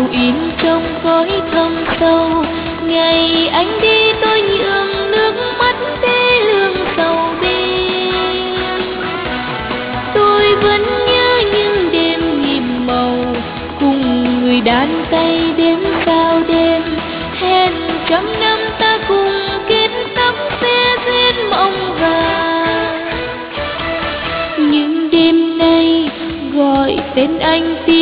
in trong khói thâm sâu. Ngày anh đi tôi nhường nước mắt thế lương sầu bên. Tôi vẫn nhớ những đêm nhiệm màu cùng người đàn tay đêm sao đêm. Hẹn trăm năm ta cùng kết tóc xe duyên mộng vàng. Nhưng đêm nay gọi tên anh